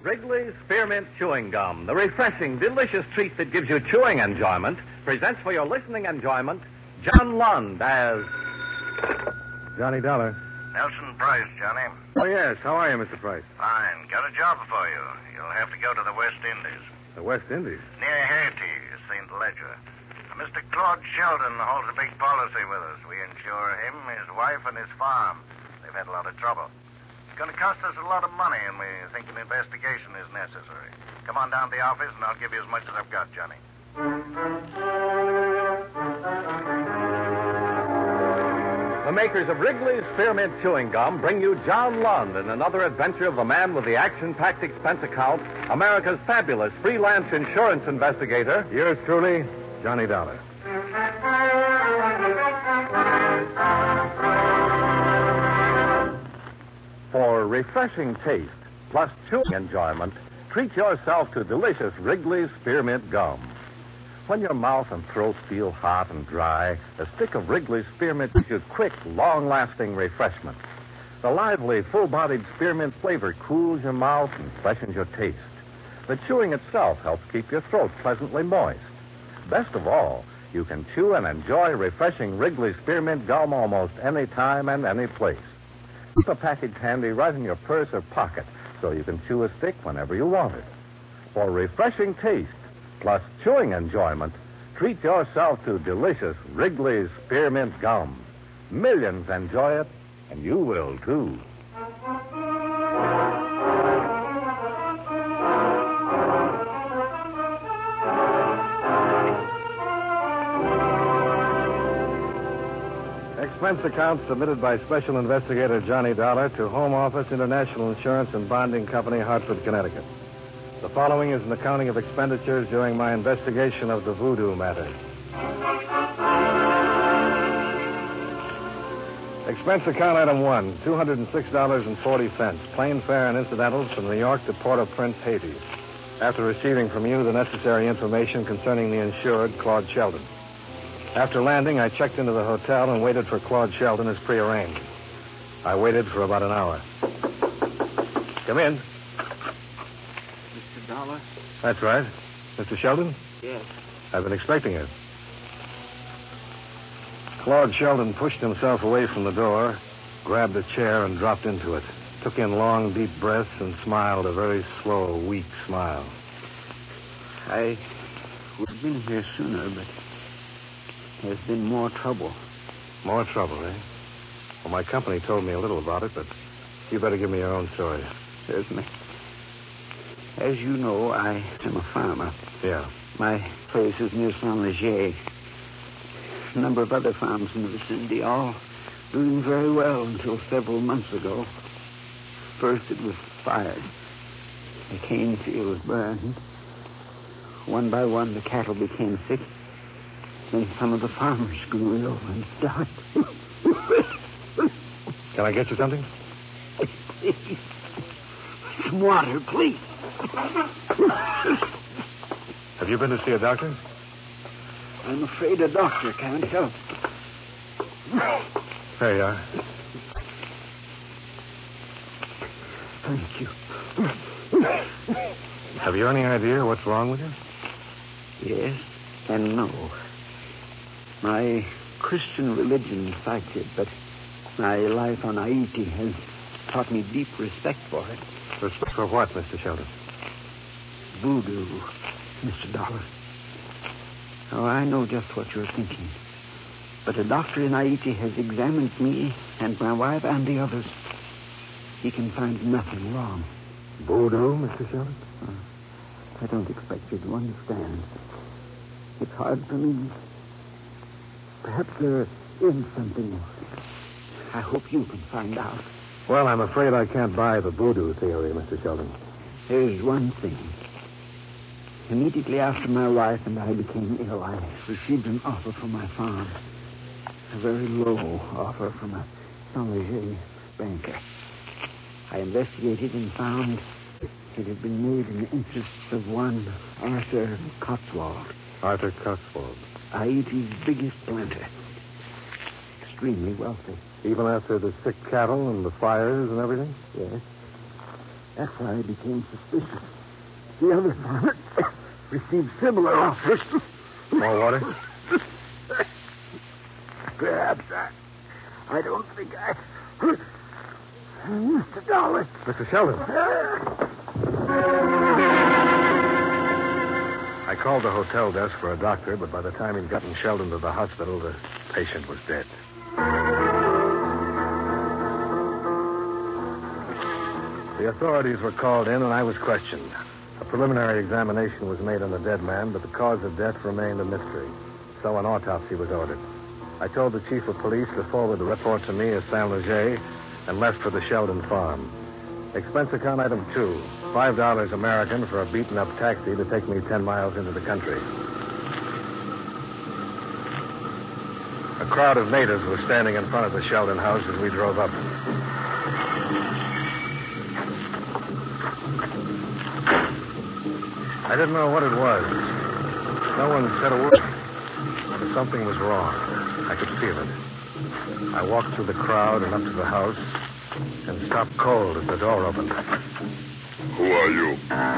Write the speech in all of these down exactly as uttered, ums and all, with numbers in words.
Wrigley's Spearmint Chewing Gum, the refreshing, delicious treat that gives you chewing enjoyment, presents for your listening enjoyment John Lund as Johnny Dollar. Nelson Price, Johnny. Oh, yes. How are you, Mister Price? Fine. Got a job for you. You'll have to go to the West Indies. The West Indies? Near Haiti, Saint Ledger. Mister Claude Sheldon holds a big policy with us. We insure him, his wife, and his farm. They've had a lot of trouble. It's going to cost us a lot of money, and we think an investigation is necessary. Come on down to the office, and I'll give you as much as I've got, Johnny. the makers of Wrigley's Spearmint Chewing Gum bring you John Lund in another adventure of the man with the action-packed expense account, America's fabulous freelance insurance investigator. Yours truly, Johnny Dollar. For refreshing taste, plus chewing enjoyment, treat yourself to delicious Wrigley's Spearmint Gum. When your mouth and throat feel hot and dry, a stick of Wrigley's Spearmint gives you quick, long-lasting refreshment. The lively, full-bodied spearmint flavor cools your mouth and freshens your taste. The chewing itself helps keep your throat pleasantly moist. Best of all, you can chew and enjoy refreshing Wrigley's Spearmint Gum almost any time and any place. Keep a package handy right in your purse or pocket so you can chew a stick whenever you want it. For refreshing taste, plus chewing enjoyment, treat yourself to delicious Wrigley's Spearmint Gum. Millions enjoy it, and you will, too. Expense account submitted by Special Investigator Johnny Dollar to Home Office International Insurance and Bonding Company, Hartford, Connecticut. The following is an accounting of expenditures during my investigation of the voodoo matter. Expense account item one, two hundred six dollars and forty cents. Plane fare and incidentals from New York to Port-au-Prince, Haiti. After receiving from you the necessary information concerning the insured, Claude Sheldon. After landing, I checked into the hotel and waited for Claude Sheldon as prearranged. I waited for about an hour. Come in. Mister Dollar? That's right. Mister Sheldon? Yes. I've been expecting it. Claude Sheldon pushed himself away from the door, grabbed a chair, and dropped into it. Took in long, deep breaths and smiled a very slow, weak smile. I would have been here sooner, but there's been more trouble. More trouble, eh? Well, my company told me a little about it, but you better give me your own story. Certainly. As you know, I am a farmer. Yeah. My place is near Saint-Leger. A number of other farms in the vicinity, all doing very well until several months ago. First, it was fired. The cane field burned. One by one, the cattle became sick. Then some of the farmers grew ill and died. Can I get you something? Some water, please. Have you been to see a doctor? I'm afraid a doctor can't help. There you are. Thank you. Have you any idea what's wrong with you? Yes and no. My Christian religion fights it, but my life on Haiti has taught me deep respect for it. Respect for what, Mister Sheldon? Voodoo, Mister Dollar. Oh, I know just what you're thinking. But a doctor in Haiti has examined me and my wife and the others. He can find nothing wrong. Voodoo, Mister Sheldon? Uh, I don't expect you to understand. It's hard for me. Perhaps there is something. I hope you can find out. Well, I'm afraid I can't buy the voodoo theory, Mister Sheldon. There's one thing. Immediately after my wife and I became ill, I received an offer from my farm. A very low offer from a Saint-Leger banker. I investigated and found it had been made in the interests of one Arthur Cotswold. Arthur Cotswold. Haiti's biggest planter. Extremely wealthy. Even after the sick cattle and the fires and everything? Yes. That's why I became suspicious. The other farmers received similar offers. More water? Perhaps I... I don't think I... Mister Dollar. Mister Sheldon. I called the hotel desk for a doctor, but by the time he'd gotten Sheldon to the hospital, the patient was dead. The authorities were called in, and I was questioned. A preliminary examination was made on the dead man, but the cause of death remained a mystery. So an autopsy was ordered. I told the chief of police to forward the report to me as Saint Leger and left for the Sheldon farm. Expense account item two, five dollars American for a beaten-up taxi to take me ten miles into the country. A crowd of natives was standing in front of the Sheldon house as we drove up. I didn't know what it was. No one said a word. But something was wrong. I could feel it. I walked through the crowd and up to the house and stopped cold as the door opened. Who are you?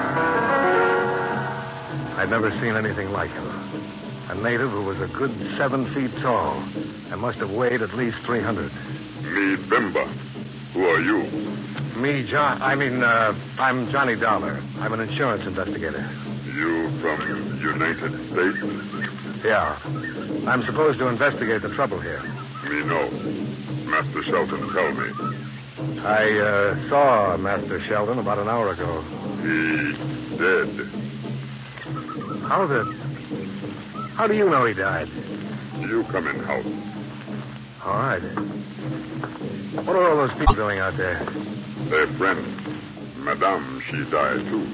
I'd never seen anything like him. A native who was a good seven feet tall and must have weighed at least three hundred. Me, Bimba. Who are you? Me, John. I mean, uh, I'm Johnny Dollar. I'm an insurance investigator. You from United States? Yeah. I'm supposed to investigate the trouble here. Me know. Master Sheldon tell me. I uh, saw Master Sheldon about an hour ago. He dead. How the... How do you know he died? You come in house. All right. What are all those people doing out there? Their friend. Madame, she died too.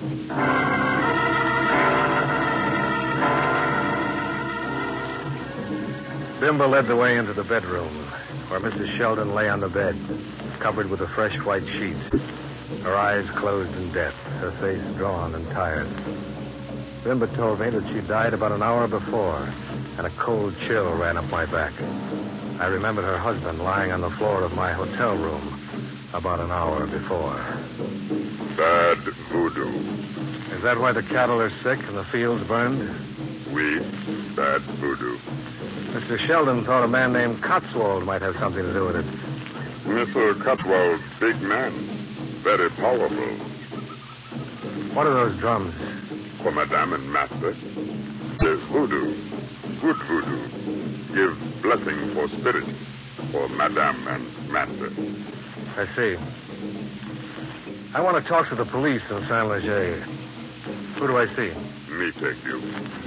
Bimba led the way into the bedroom, where Missus Sheldon lay on the bed, covered with a fresh white sheet, her eyes closed in death, her face drawn and tired. Bimba told me that she died about an hour before, and a cold chill ran up my back. I remembered her husband lying on the floor of my hotel room about an hour before. Bad voodoo. Is that why the cattle are sick and the fields burned? We, bad voodoo. Mister Sheldon thought a man named Cotswold might have something to do with it. Mister Cotswold, big man. Very powerful. What are those drums? For Madame and Master. There's voodoo. Good voodoo. Give blessing for spirit. For Madame and Master. I see. I want to talk to the police in Saint Leger. Who do I see? Me take you.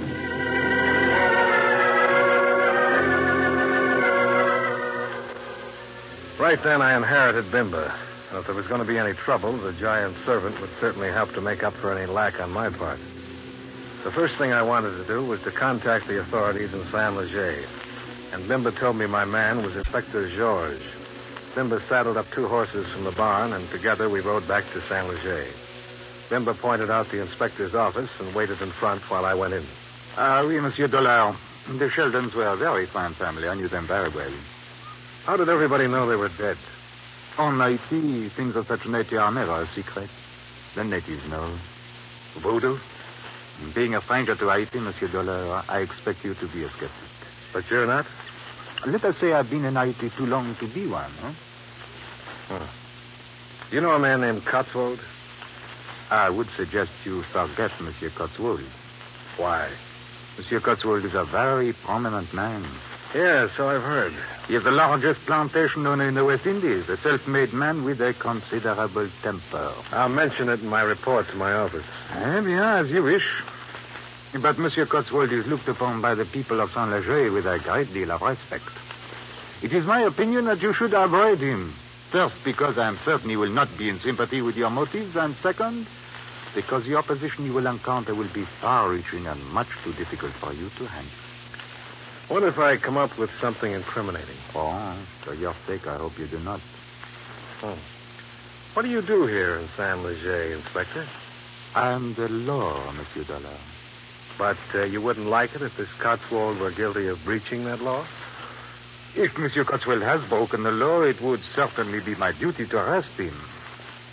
Right then, I inherited Bimba. And if there was going to be any trouble, the giant servant would certainly help to make up for any lack on my part. The first thing I wanted to do was to contact the authorities in Saint Leger. And Bimba told me my man was Inspector Georges. Bimba saddled up two horses from the barn, and together we rode back to Saint Leger. Bimba pointed out the inspector's office and waited in front while I went in. Ah, oui, Monsieur Dollar. The Sheldons were a very fine family. I knew them very well. How did everybody know they were dead? On Haiti, things of such nature are never a secret. The natives know. Voodoo? Being a stranger to Haiti, Monsieur Dollar, I expect you to be a skeptic. But you're not? Let us say I've been in Haiti too long to be one, huh? Huh. You know a man named Cotswold? I would suggest you forget Monsieur Cotswold. Why? Monsieur Cotswold is a very prominent man. Yeah, so I've heard. He has the largest plantation owner in the West Indies, a self-made man with a considerable temper. I'll mention it in my report to my office. Eh bien, as you wish. But Monsieur Cotswold is looked upon by the people of Saint Leger with a great deal of respect. It is my opinion that you should avoid him. First, because I am certain he will not be in sympathy with your motives, and second, because the opposition you will encounter will be far-reaching and much too difficult for you to handle. What if I come up with something incriminating? Oh, for your sake, I hope you do not. Oh. What do you do here in Saint Leger, Inspector? I am the law, Monsieur Dollar. But uh, you wouldn't like it if this Cotswold were guilty of breaching that law? If Monsieur Cotswold has broken the law, it would certainly be my duty to arrest him.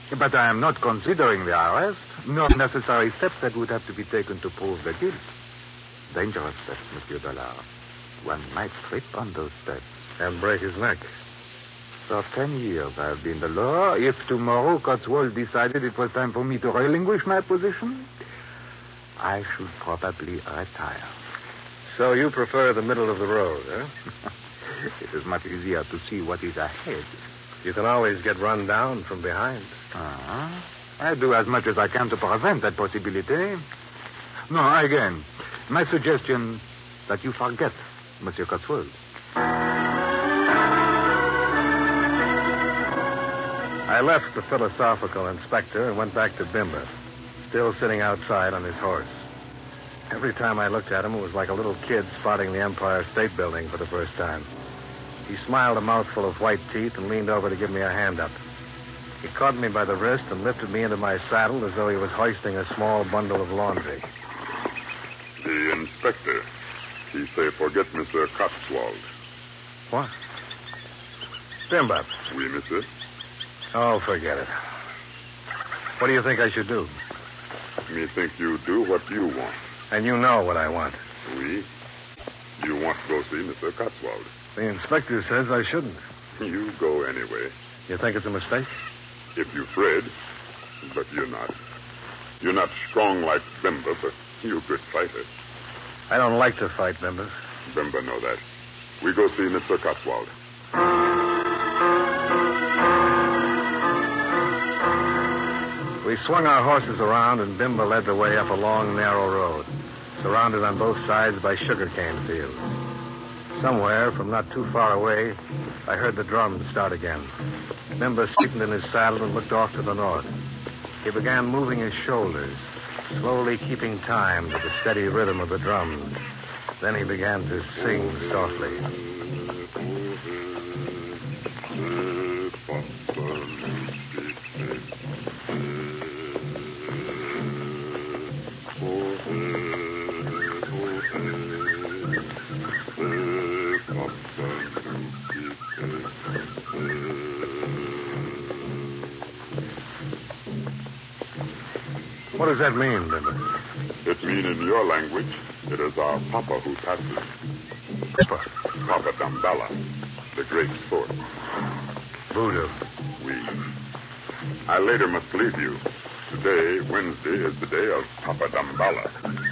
But I am not considering the arrest, nor necessary steps that would have to be taken to prove the guilt. Dangerous steps, Monsieur Dollard. One might trip on those steps. And break his neck. For ten years I have been the law. If tomorrow Cotswold decided it was time for me to relinquish my position, I should probably retire. So you prefer the middle of the road, huh? It is much easier to see what is ahead. You can always get run down from behind. Uh-huh. I do as much as I can to prevent that possibility. No, again, my suggestion that you forget Monsieur Cotswold. I left the philosophical inspector and went back to Bimba, still sitting outside on his horse. Every time I looked at him, it was like a little kid spotting the Empire State Building for the first time. He smiled a mouthful of white teeth and leaned over to give me a hand up. He caught me by the wrist and lifted me into my saddle as though he was hoisting a small bundle of laundry. The inspector, he say forget Mister Cotswold. What? Bimba. Oui, monsieur. Oh, forget it. What do you think I should do? Me think you do what you want. And you know what I want. Oui. You want to go see Mister Cotswold. The inspector says I shouldn't. You go anyway. You think it's a mistake? If you afraid, but you're not. You're not strong like Bimba, but you're a good fighter. I don't like to fight, Bimba. Bimba know that. We go see Mister Cotswold. We swung our horses around, and Bimba led the way up a long, narrow road, surrounded on both sides by sugarcane fields. Somewhere, from not too far away, I heard the drums start again. Bimba straightened in his saddle and looked off to the north. He began moving his shoulders, slowly keeping time to the steady rhythm of the drums. Then he began to sing softly. What does that mean, Bimba? It mean in your language, it is our Papa who passes. Papa? Papa Damballa, the great sport. Voodoo. We. I later must leave you. Today, Wednesday, is the day of Papa Damballa.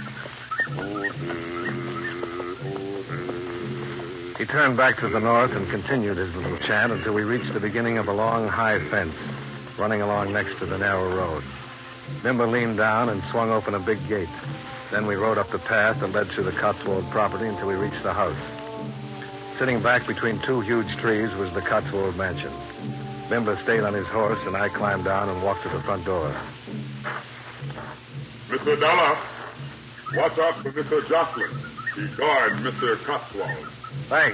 He turned back to the north and continued his little chant until we reached the beginning of a long, high fence running along next to the narrow road. Bimba leaned down and swung open a big gate. Then we rode up the path that led through the Cotswold property until we reached the house. Sitting back between two huge trees was the Cotswold mansion. Bimba stayed on his horse, and I climbed down and walked to the front door. Mister Dollar, watch out for Mister Jocelyn. He guards Mister Cotswold. Thanks.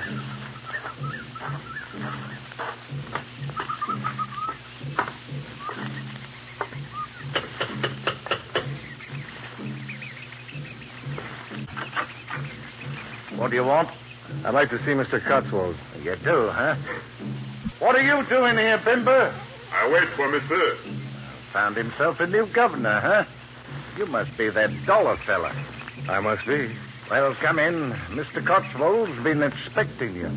What do you want? I'd like to see Mister Cotswold. You do, huh? What are you doing here, Bimba? I wait for Mister Found himself a new governor, huh? You must be that dollar fella. I must be. Well, come in. Mister Cotswold's been expecting you.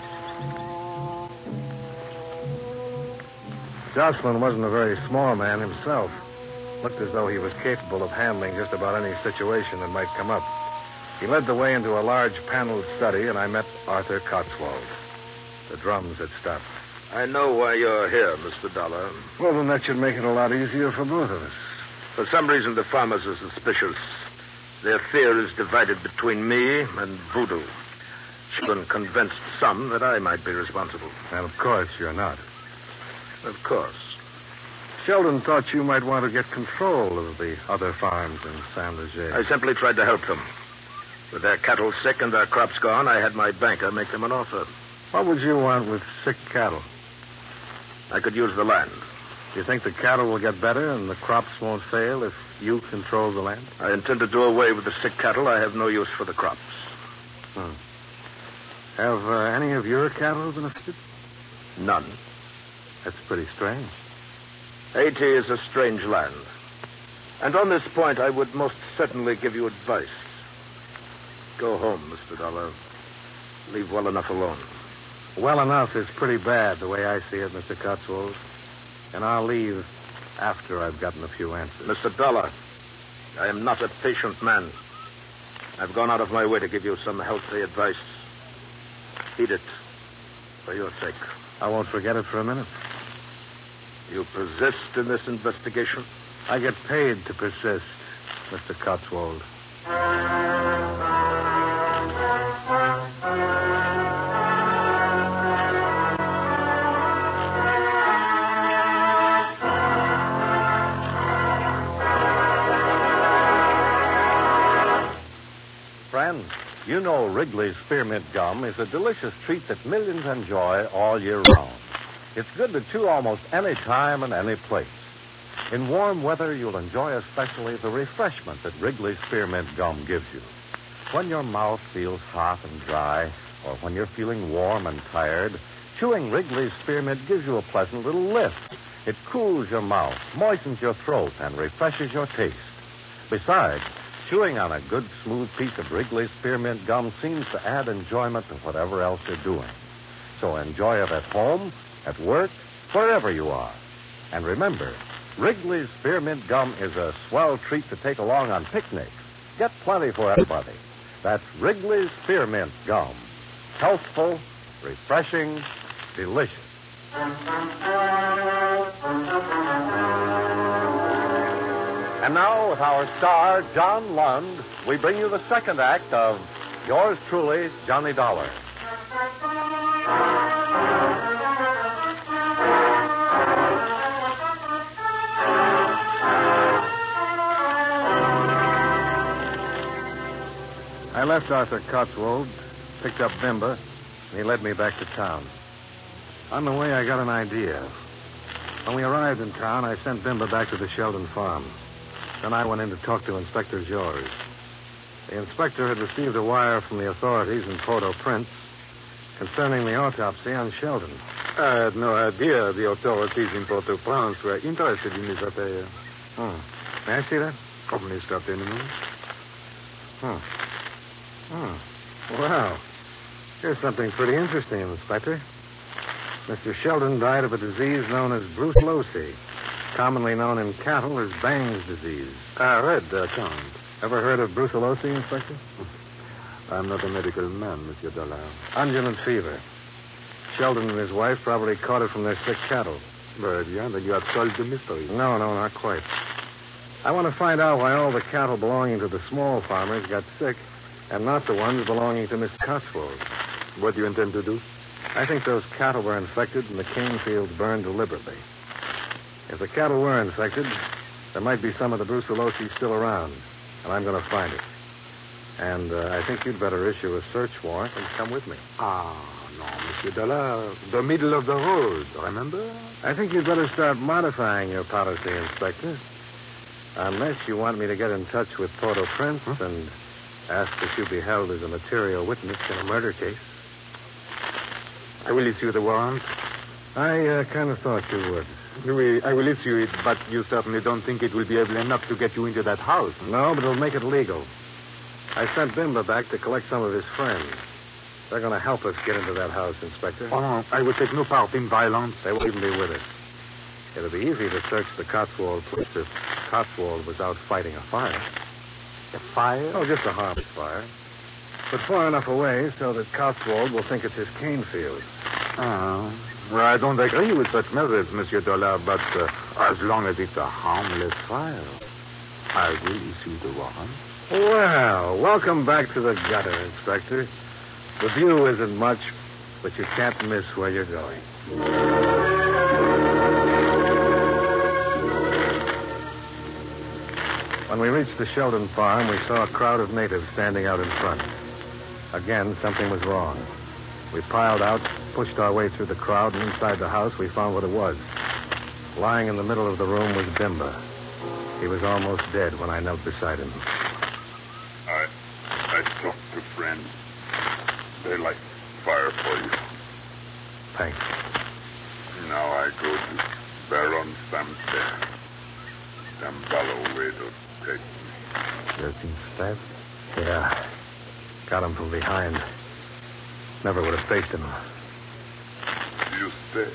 Jocelyn wasn't a very small man himself. Looked as though he was capable of handling just about any situation that might come up. He led the way into a large paneled study, and I met Arthur Cotswold. The drums had stopped. I know why you're here, Mister Dollar. Well, then that should make it a lot easier for both of us. For some reason, the farmers are suspicious. Their fear is divided between me and Voodoo. Sheldon convinced some that I might be responsible. And of course you're not. Of course. Sheldon thought you might want to get control of the other farms in Saint Leger. I simply tried to help them. With their cattle sick and their crops gone, I had my banker make them an offer. What would you want with sick cattle? I could use the land. Do you think the cattle will get better and the crops won't fail if you control the land? I intend to do away with the sick cattle. I have no use for the crops. Hmm. Have uh, any of your cattle been affected? None. That's pretty strange. Haiti is a strange land. And on this point, I would most certainly give you advice. Go home, Mister Dollar. Leave well enough alone. Well enough is pretty bad, the way I see it, Mister Cotswold. And I'll leave after I've gotten a few answers. Mister Dollar, I am not a patient man. I've gone out of my way to give you some healthy advice. Heed it, for your sake. I won't forget it for a minute. You persist in this investigation? I get paid to persist, Mister Cotswold. Friends, you know Wrigley's Spearmint Gum is a delicious treat that millions enjoy all year round. It's good to chew almost any time and any place. In warm weather, you'll enjoy especially the refreshment that Wrigley's Spearmint Gum gives you. When your mouth feels hot and dry, or when you're feeling warm and tired, chewing Wrigley's Spearmint gives you a pleasant little lift. It cools your mouth, moistens your throat, and refreshes your taste. Besides, chewing on a good, smooth piece of Wrigley's Spearmint Gum seems to add enjoyment to whatever else you're doing. So enjoy it at home, at work, wherever you are. And remember, Wrigley's Spearmint Gum is a swell treat to take along on picnics. Get plenty for everybody. That's Wrigley's Spearmint Gum. Healthful, refreshing, delicious. And now, with our star, John Lund, we bring you the second act of Yours Truly, Johnny Dollar. I left Arthur Cotswold, picked up Bimba, and he led me back to town. On the way, I got an idea. When we arrived in town, I sent Bimba back to the Sheldon farm. Then I went in to talk to Inspector George. The inspector had received a wire from the authorities in Port-au-Prince concerning the autopsy on Sheldon. I had no idea the authorities in Port-au-Prince were interested in this affair. Hmm. May I see that? Oh, Mister Penniman. Hmm. Hmm. Well, here's something pretty interesting, Inspector. Mister Sheldon died of a disease known as brucellosis, commonly known in cattle as Bang's disease. I read the account. Ever heard of brucellosis, Inspector? I'm not a medical man, Monsieur Dollar. Unguent fever. Sheldon and his wife probably caught it from their sick cattle. Very bien, then you have solved the mystery. No, no, not quite. I want to find out why all the cattle belonging to the small farmers got sick and not the ones belonging to Miss Cotswold. What do you intend to do? I think those cattle were infected and the cane fields burned deliberately. If the cattle were infected, there might be some of the brucellosis still around, and I'm going to find it. And uh, I think you'd better issue a search warrant and come with me. Ah, no, Monsieur Dollar. The middle of the road, remember? I think you'd better start modifying your policy, Inspector. Unless you want me to get in touch with Port-au-Prince huh? and ask that you be held as a material witness in a murder case. I will issue the warrant. I uh, kind of thought you would. I will issue it, but you certainly don't think it will be able enough to get you into that house. No, but it'll make it legal. I sent Bimba back to collect some of his friends. They're going to help us get into that house, Inspector. Oh, no, I will take no part in violence. They won't even be with us. It'll be easy to search the Cotswold place if Cotswold was out fighting a fire. A fire? Oh, just a harmless fire. But far enough away so that Cotswold will think it's his cane field. Oh. Well, I don't agree with such methods, Monsieur Dollar, but uh, as long as it's a harmless fire, I will issue the warrant. Well, welcome back to the gutter, Inspector. The view isn't much, but you can't miss where you're going. When we reached the Sheldon farm, we saw a crowd of natives standing out in front. Again, something was wrong. We piled out, pushed our way through the crowd, and inside the house, we found what it was. Lying in the middle of the room was Bimba. He was almost dead when I knelt beside him. I I talked to friends. They light fire for you. Thanks. Now I go to Baron Samter. Dambalo way to take me. Thirteen steps? Yeah. Got him from behind. Never would have faced him. You stay.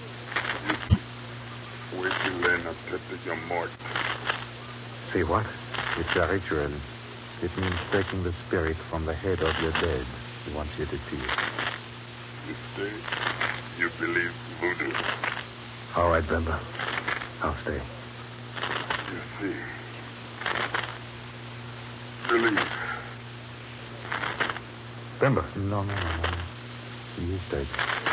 You wait till Lena tete your mort. See what? It's a ritual. It means taking the spirit from the head of your dead. He wants you to see it. You stay. You believe voodoo. All right, Bimba. I'll stay. You see. Believe. Bimba. No, no, no, no. He is dead.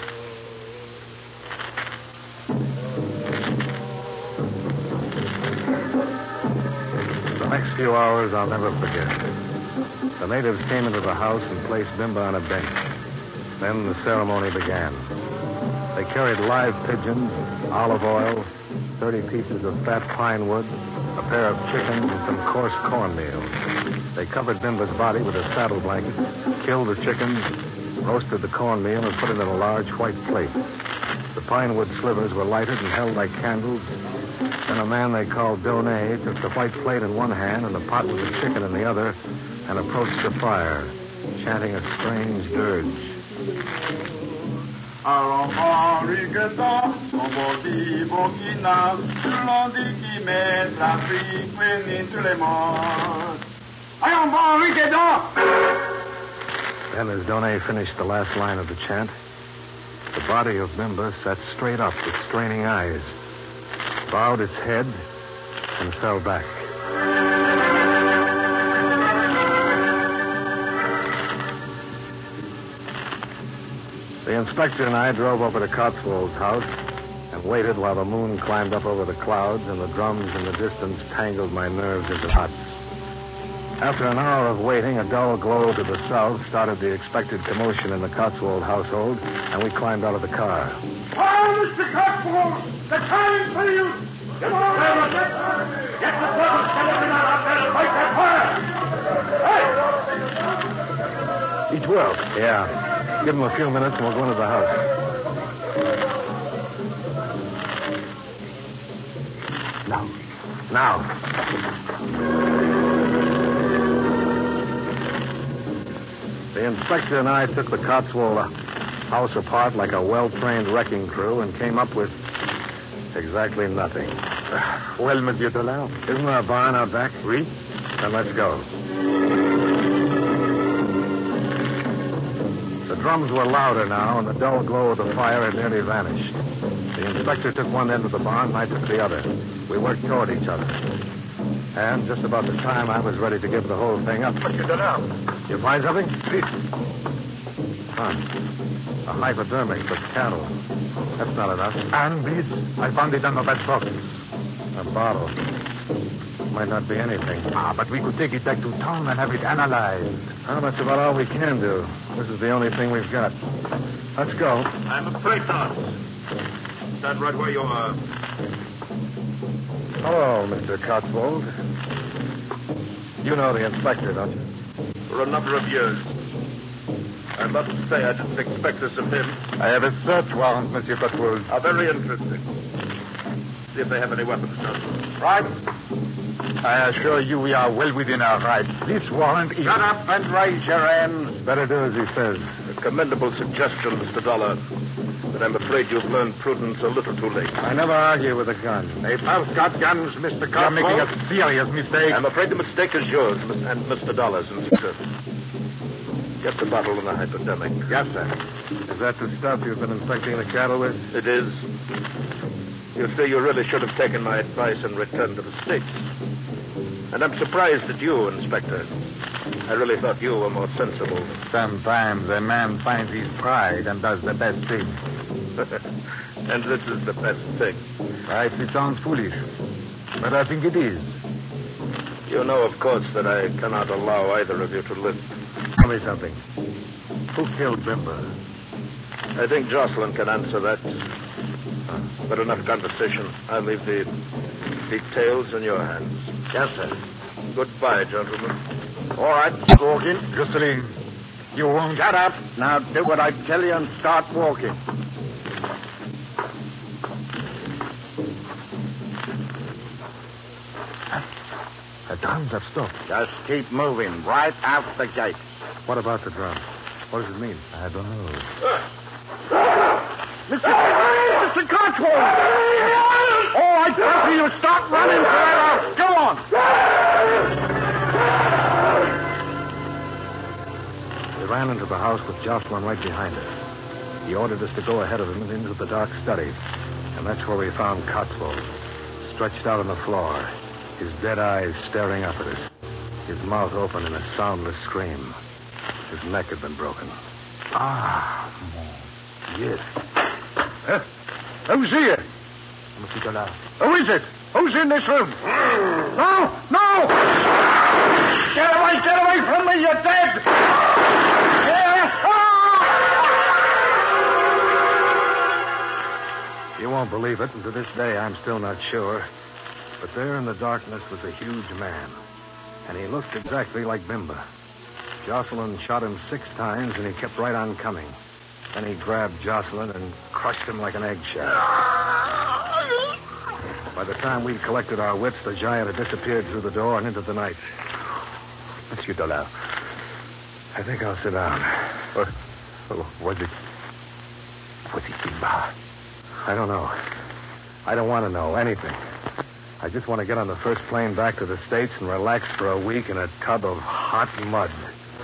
The next few hours I'll never forget. The natives came into the house and placed Bimba on a bench. Then the ceremony began. They carried live pigeons, olive oil, thirty pieces of fat pine wood, a pair of chickens, and some coarse cornmeal. They covered Bimba's body with a saddle blanket, killed the chickens, roasted the cornmeal, and put it in a large white plate. The pine wood slivers were lighted and held like candles. Then a man they called Donay took the white plate in one hand and the pot with the chicken in the other and approached the fire, chanting a strange dirge. Then as Donay finished the last line of the chant, the body of Bimba sat straight up with straining eyes, bowed its head, and fell back. The inspector and I drove over to Cotswold's house and waited while the moon climbed up over the clouds and the drums in the distance tangled my nerves into knots. After an hour of waiting, a dull glow to the south started the expected commotion in the Cotswold household, and we climbed out of the car. Oh, Mister Cotswold! The time is for you! Come on! Get, get the servants, get them out there and fight that fire! Hey! Each will. Yeah. Give them a few minutes and we'll go into the house. Now. Now. The inspector and I took the Cotswold house apart like a well-trained wrecking crew and came up with exactly nothing. Well, Monsieur Dolan. Isn't there a barn out back? Oui. Then let's go. The drums were louder now, and the dull glow of the fire had nearly vanished. The inspector took one end of the barn, and I took the other. We worked toward each other. And just about the time I was ready to give the whole thing up. Monsieur Dolan. You find something? Oui. Huh. A hypodermic for cattle. That's not enough. And this, I found it on the bed box. A bottle. Might not be anything. Ah, but we could take it back to town and have it analyzed. Well, that's about all we can do. This is the only thing we've got. Let's go. I'm afraid not. Stand right where you are. Hello, Mister Cotswold. You know the inspector, don't you? For a number of years. I must say I didn't expect this of him. I have a search warrant, Monsieur Cotswold. How very interesting. See if they have any weapons, Johnson. Right. I assure you we are well within our rights. This warrant is... Shut up and raise your hands. Better do as he says. A commendable suggestion, Mister Dollar. But I'm afraid you've learned prudence a little too late. I never argue with a gun. They've both got guns, Mister Cotswold. You're making a serious mistake. I'm afraid the mistake is yours and Mister Dollar's, Inspector. Get the bottle and the hypodermic. Yes, sir. Is that the stuff you've been inspecting the cattle with? It is. You see, you really should have taken my advice and returned to the States. And I'm surprised at you, Inspector. I really thought you were more sensible. Sometimes a man finds his pride and does the best thing. And this is the best thing. Right, it sounds foolish. But I think it is. You know, of course, that I cannot allow either of you to live. Tell me something. Who killed Bimba? I think Jocelyn can answer that. But enough conversation. I'll leave the details in your hands. Yes, sir. Goodbye, gentlemen. All right, walking. Jocelyn, you won't... Shut up. Now do what I tell you and start walking. drums have stopped. Just keep moving right out the gate. What about the drums? What does it mean? I don't know. Mister Mister Cotswold! Oh, I tell you, stop running for that house. Go on. We ran into the house with Jocelyn right behind us. He ordered us to go ahead of him and into the dark study. And that's where we found Cotswold, stretched out on the floor, his dead eyes staring up at us, his mouth open in a soundless scream. His neck had been broken. Ah, Yes. Huh? Who's here? Monsieur Dollard. Who is it? Who's in this room? No, no! Get away, get away from me, you're dead! Yeah. You won't believe it, and to this day I'm still not sure. But there in the darkness was a huge man. And he looked exactly like Bimba. Jocelyn shot him six times, and he kept right on coming. Then he grabbed Jocelyn and crushed him like an eggshell. By the time we'd collected our wits, the giant had disappeared through the door and into the night. Monsieur Dollard, I think I'll sit down. What, was it... Was it Bimba? I don't know. I don't want to know anything. I just want to get on the first plane back to the States and relax for a week in a tub of hot mud.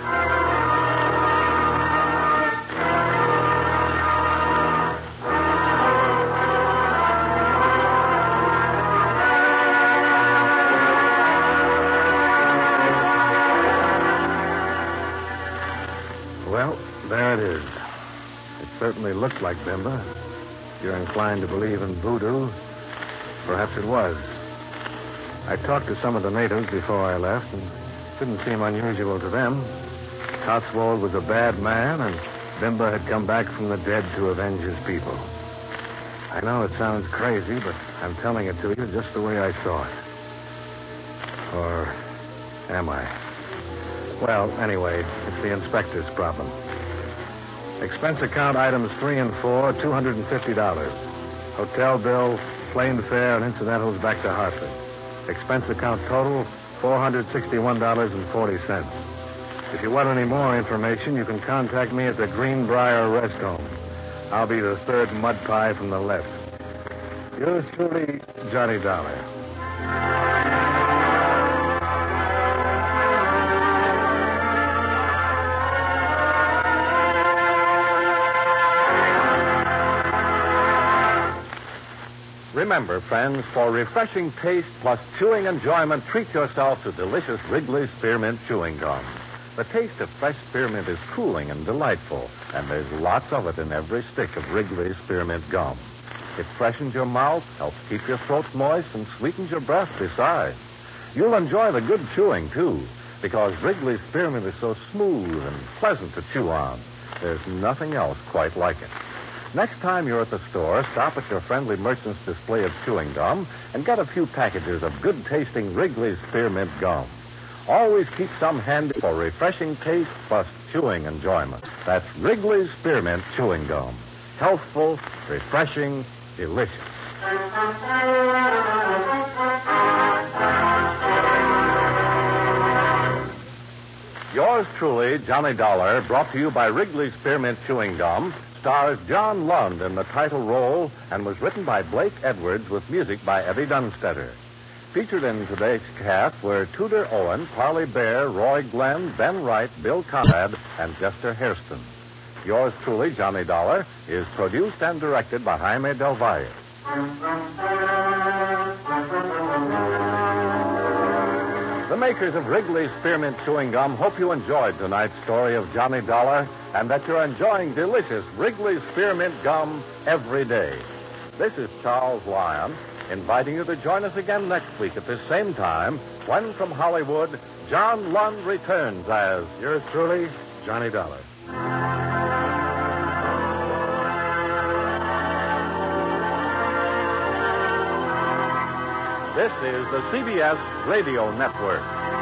Well, there it is. It certainly looked like Bimba. If you're inclined to believe in voodoo, perhaps it was. I talked to some of the natives before I left, and it didn't seem unusual to them. Cotswold was a bad man, and Bimba had come back from the dead to avenge his people. I know it sounds crazy, but I'm telling it to you just the way I saw it. Or am I? Well, anyway, it's the inspector's problem. Expense account items three and four, two hundred fifty dollars. Hotel bill, plane fare, and incidentals back to Hartford. Expense account total, four hundred sixty-one dollars and forty cents. If you want any more information, you can contact me at the Greenbrier Rest Home. I'll be the third mud pie from the left. Yours truly, Johnny Dollar. Remember, friends, for refreshing taste plus chewing enjoyment, treat yourself to delicious Wrigley's Spearmint Chewing Gum. The taste of fresh spearmint is cooling and delightful, and there's lots of it in every stick of Wrigley's Spearmint Gum. It freshens your mouth, helps keep your throat moist, and sweetens your breath besides. You'll enjoy the good chewing, too, because Wrigley's Spearmint is so smooth and pleasant to chew on. There's nothing else quite like it. Next time you're at the store, stop at your friendly merchant's display of chewing gum and get a few packages of good-tasting Wrigley's Spearmint Gum. Always keep some handy for refreshing taste plus chewing enjoyment. That's Wrigley's Spearmint Chewing Gum. Healthful, refreshing, delicious. Yours truly, Johnny Dollar, brought to you by Wrigley's Spearmint Chewing Gum, stars John Lund in the title role and was written by Blake Edwards with music by Eddie Dunstetter. Featured in today's cast were Tudor Owen, Parley Bear, Roy Glenn, Ben Wright, Bill Conrad, and Jester Hairston. Yours truly, Johnny Dollar, is produced and directed by Jaime Del Valle. The makers of Wrigley's Spearmint Chewing Gum hope you enjoyed tonight's story of Johnny Dollar and that you're enjoying delicious Wrigley's Spearmint Gum every day. This is Charles Lyon, inviting you to join us again next week at this same time when, from Hollywood, John Lund returns as Yours truly, Johnny Dollar. This is the C B S Radio Network.